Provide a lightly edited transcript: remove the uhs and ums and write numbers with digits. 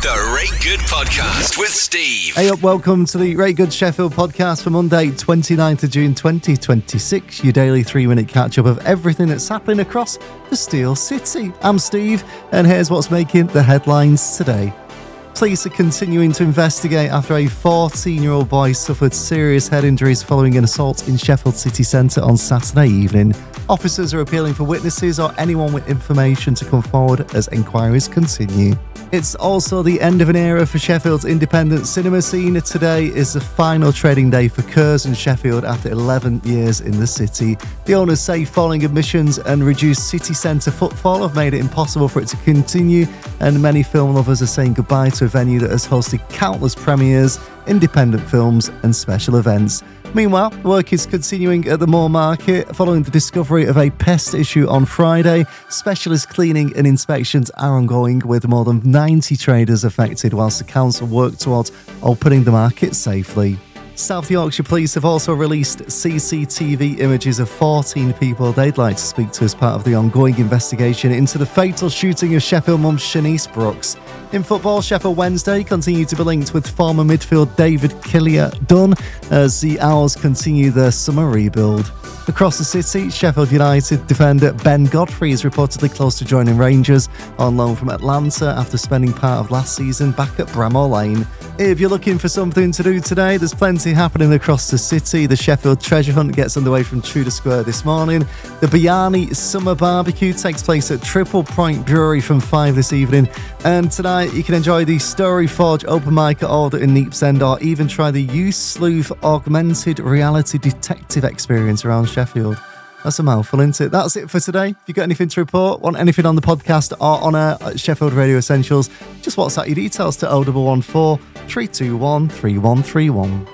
The Rate Good Podcast with Steve. Hey up, welcome to the Rate Good Sheffield podcast for Monday, 29th of June 2026, your daily 3-minute catch-up of everything that's happening across the Steel City. I'm Steve, and here's what's making the headlines today. Police are continuing to investigate after a 14-year-old boy suffered serious head injuries following an assault in Sheffield city centre on Saturday evening. Officers are appealing for witnesses or anyone with information to come forward as inquiries continue. It's also the end of an era for Sheffield's independent cinema scene. Today is the final trading day for Curzon Sheffield after 11 years in the city. The owners say falling admissions and reduced city centre footfall have made it impossible for it to continue, and many film lovers are saying goodbye to a venue that has hosted countless premieres, independent films and special events. Meanwhile, work is continuing at the Moore Market following the discovery of a pest issue on Friday. Specialist cleaning and inspections are ongoing with more than 90 traders affected whilst the council work towards opening the market safely. South Yorkshire Police have also released CCTV images of 14 people they'd like to speak to as part of the ongoing investigation into the fatal shooting of Sheffield mum Shanice Brooks. In football, Sheffield Wednesday continue to be linked with former midfield David Killier-Dunn as the Owls continue their summer rebuild. Across the city, Sheffield United defender Ben Godfrey is reportedly close to joining Rangers on loan from Atlanta after spending part of last season back at Bramall Lane. If you're looking for something to do today, there's plenty happening across the city. The Sheffield Treasure Hunt gets underway from Tudor Square this morning. The Biani Summer Barbecue takes place at Triple Point Brewery from 5 this evening. And tonight you can enjoy the Story Forge open mic at Alder in Neepsend, or even try the Youth Sleuth augmented reality detective experience around Sheffield. That's a mouthful, isn't it? That's it for today. If you've got anything to report, want anything on the podcast or on our Sheffield Radio Essentials, just WhatsApp your details to 0114 321 3131.